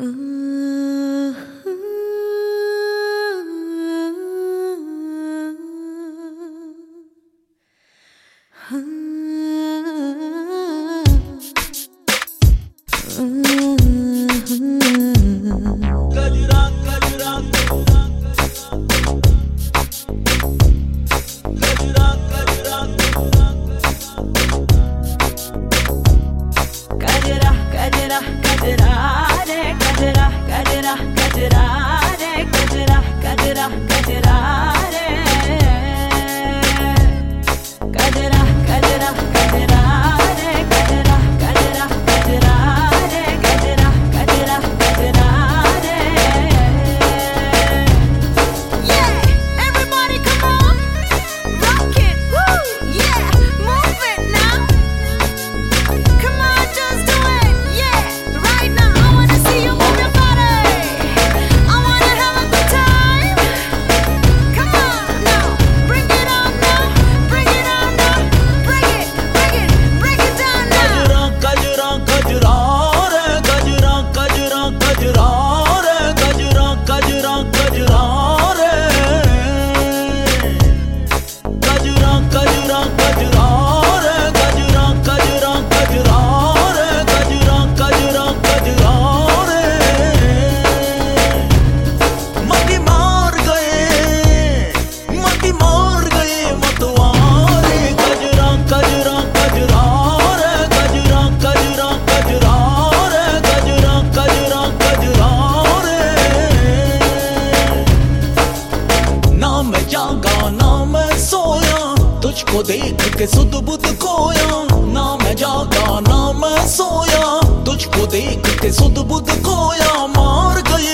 तुझको देख के सुध बुध खोया, ना मैं जागा ना मैं सोया, तुझको देख के सुध बुध खोया। मार गए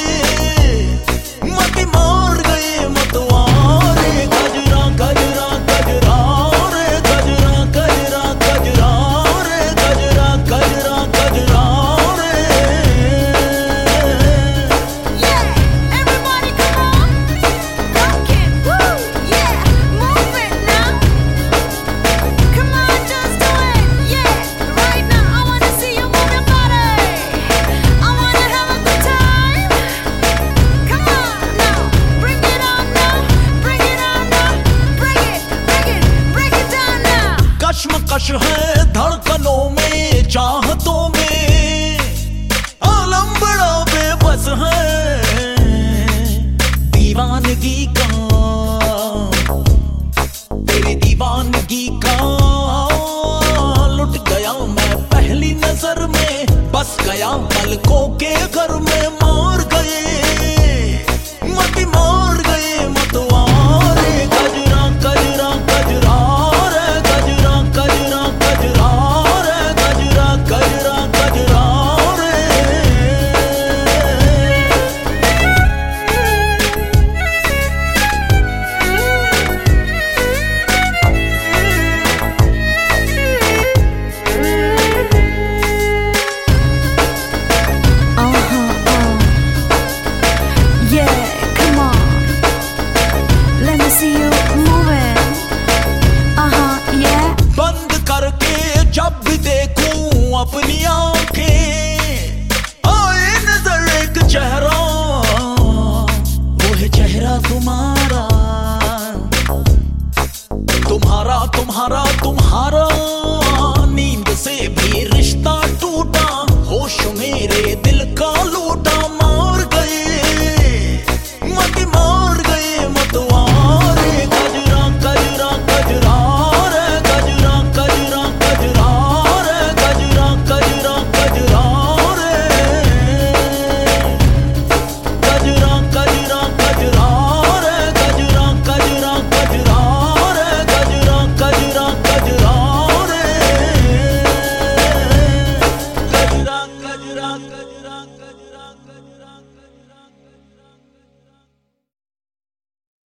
मत मार गए मतवारे, गजरा गजरा गजरा रे, गजरा गजरा गजरा रे, गजरा गजरा गजरा रे। Everybody come on, rock it, woo, yeah, move it now. Come on, just do it, yeah, right now. I wanna see you move your body. I wanna have a good time. Come on now, bring it on now, bring it on now, bring it, break it down now. कश्मकश है धड़कनों में, चाहतों में, आलम बड़ा बेबस है। दीवानगी का, तेरी दीवानगी का, लुट गया मैं पहली नजर में, बस गया पलकों के घर में।